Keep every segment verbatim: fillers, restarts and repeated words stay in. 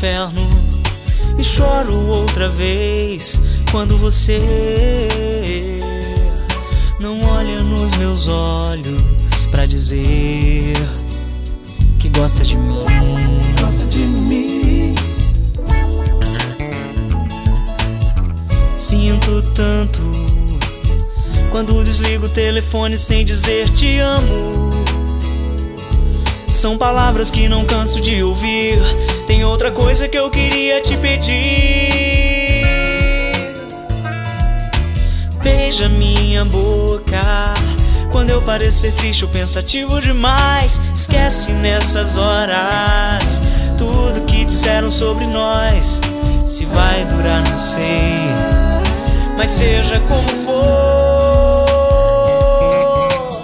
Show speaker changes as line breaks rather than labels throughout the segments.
inferno e choro outra vez quando você não olha nos meus olhos pra dizer que gosta de mim.
Gosta de mim.
Sinto tanto quando desligo o telefone sem dizer te amo. São palavras que não canso de ouvir. Tem outra coisa que eu queria te pedir. Beija minha boca quando eu parecer triste ou pensativo demais. Esquece nessas horas tudo que disseram sobre nós. Se vai durar não sei, mas seja como for,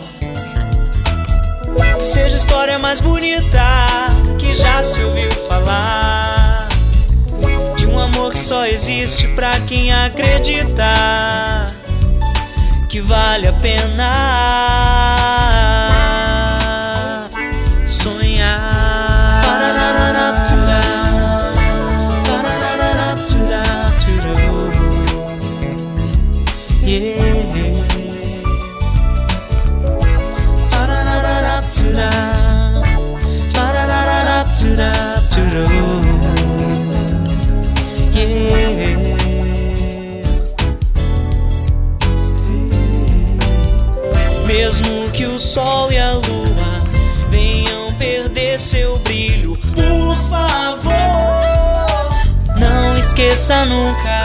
que seja a história mais bonita que já se ouviu falar, de um amor que só existe pra quem acredita que vale a pena sonhar. Mesmo que o sol e a lua venham perder seu brilho, por favor, não esqueça nunca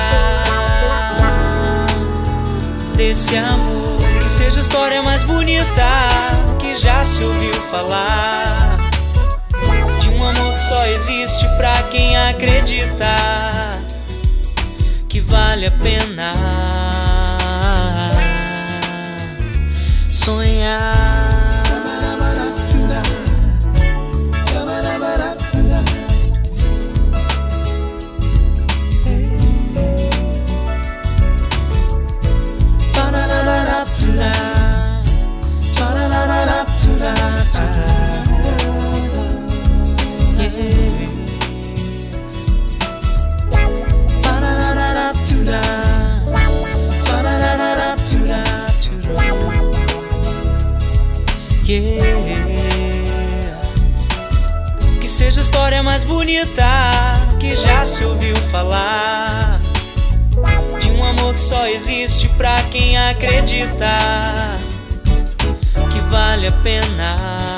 desse amor. Que seja a história mais bonita que já se ouviu falar, de um amor que só existe pra quem acredita que vale a pena sonhar. Yeah. Que seja a história mais bonita que já se ouviu falar, de um amor que só existe pra quem acredita que vale a pena